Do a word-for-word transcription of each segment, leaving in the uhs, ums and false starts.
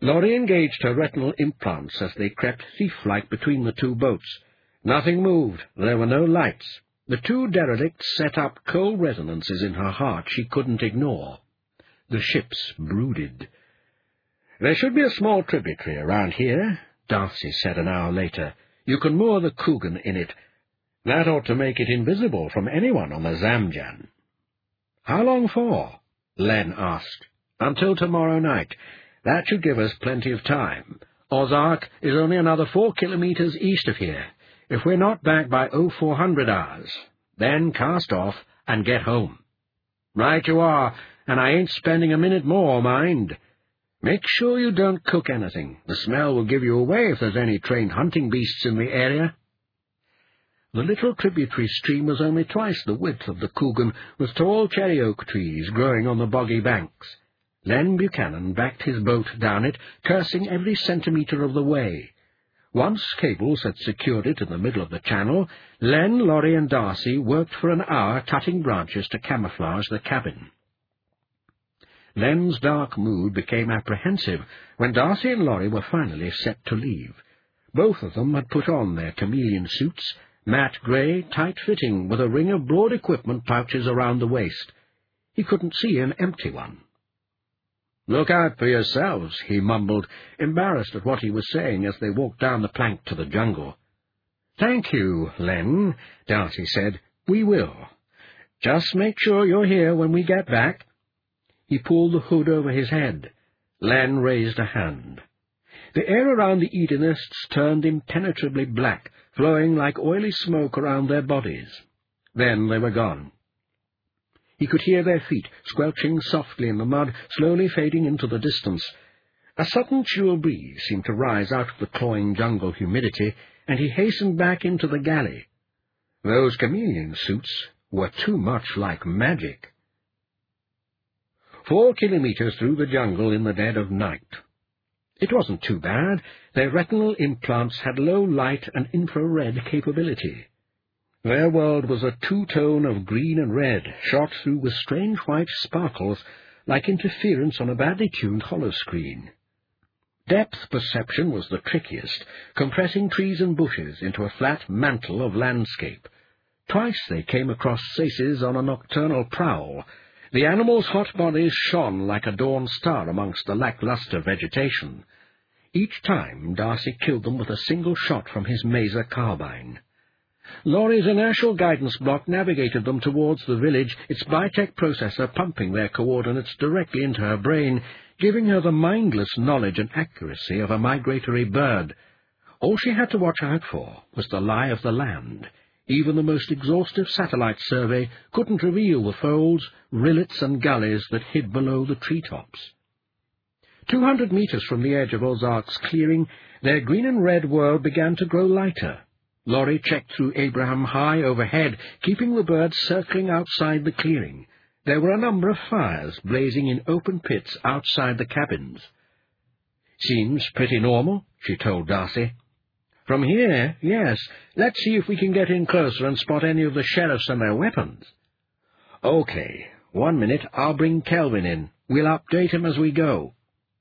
Laurie engaged her retinal implants as they crept thief-like between the two boats. Nothing moved. There were no lights. The two derelicts set up cold resonances in her heart she couldn't ignore. The ships brooded. "There should be a small tributary around here," Darcy said an hour later. "You can moor the Coogan in it. That ought to make it invisible from anyone on the Zamjan." "How long for?" Len asked. "Until tomorrow night. That should give us plenty of time. Ozark is only another four kilometres east of here. If we're not back by oh four hundred hours, then cast off and get home." "Right you are, and I ain't spending a minute more, mind. Make sure you don't cook anything. The smell will give you away if there's any trained hunting beasts in the area." The little tributary stream was only twice the width of the Coogan, with tall cherry oak trees growing on the boggy banks. Len Buchanan backed his boat down it, cursing every centimetre of the way. Once cables had secured it in the middle of the channel, Len, Laurie, and Darcy worked for an hour cutting branches to camouflage the cabin. Len's dark mood became apprehensive when Darcy and Laurie were finally set to leave. Both of them had put on their chameleon suits, matte grey, tight-fitting, with a ring of broad equipment pouches around the waist. He couldn't see an empty one. "Look out for yourselves," he mumbled, embarrassed at what he was saying as they walked down the plank to the jungle. "Thank you, Len," Darcy said. "We will. Just make sure you're here when we get back." He pulled the hood over his head. Len raised a hand. The air around the Edenists turned impenetrably black, flowing like oily smoke around their bodies. Then they were gone. He could hear their feet squelching softly in the mud, slowly fading into the distance. A sudden chill breeze seemed to rise out of the cloying jungle humidity, and he hastened back into the galley. Those chameleon suits were too much like magic. Four kilometres through the jungle in the dead of night. It wasn't too bad. Their retinal implants had low light and infrared capability. Their world was a two-tone of green and red, shot through with strange white sparkles, like interference on a badly tuned holoscreen. Depth perception was the trickiest, compressing trees and bushes into a flat mantle of landscape. Twice they came across saces on a nocturnal prowl. The animals' hot bodies shone like a dawn star amongst the lacklustre vegetation. Each time Darcy killed them with a single shot from his Maser carbine. Laurie's inertial guidance block navigated them towards the village, its Bitech processor pumping their coordinates directly into her brain, giving her the mindless knowledge and accuracy of a migratory bird. All she had to watch out for was the lie of the land. Even the most exhaustive satellite survey couldn't reveal the folds, rillets, and gullies that hid below the treetops. Two hundred metres from the edge of Ozark's clearing, their green and red world began to grow lighter. Laurie checked through Abraham High overhead, keeping the birds circling outside the clearing. There were a number of fires blazing in open pits outside the cabins. "Seems pretty normal," she told Darcy. "From here, yes. Let's see if we can get in closer and spot any of the sheriffs and their weapons." "Okay. One minute, I'll bring Kelvin in. We'll update him as we go."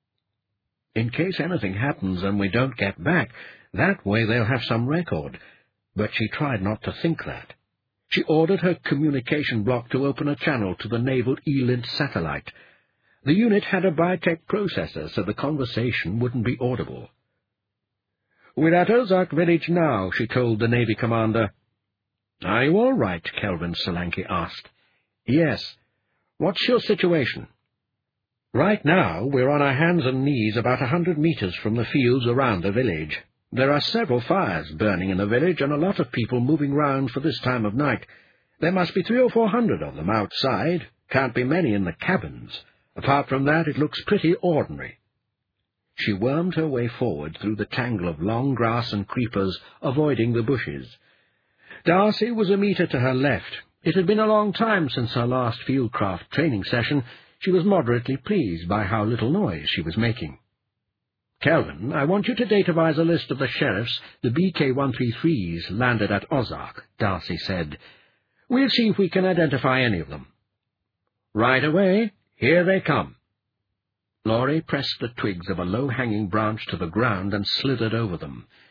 "In case anything happens and we don't get back, that way they'll have some record." But she tried not to think that. She ordered her communication block to open a channel to the naval E-Lint satellite. The unit had a Bitech processor, so the conversation wouldn't be audible. "We're at Ozark Village now," she told the Navy commander. "Are you all right?" Kelvin Solanki asked. "Yes. What's your situation?" "Right now we're on our hands and knees about a hundred metres from the fields around the village. There are several fires burning in the village and a lot of people moving round for this time of night. There must be three or four hundred of them outside. Can't be many in the cabins. Apart from that, it looks pretty ordinary." She wormed her way forward through the tangle of long grass and creepers, avoiding the bushes. Darcy was a metre to her left. It had been a long time since her last fieldcraft training session. She was moderately pleased by how little noise she was making. "Kelvin, I want you to datavise a list of the sheriffs the B K one thirty-threes landed at Ozark," Darcy said. "We'll see if we can identify any of them." "Right away. Here they come." Laurie pressed the twigs of a low-hanging branch to the ground and slithered over them.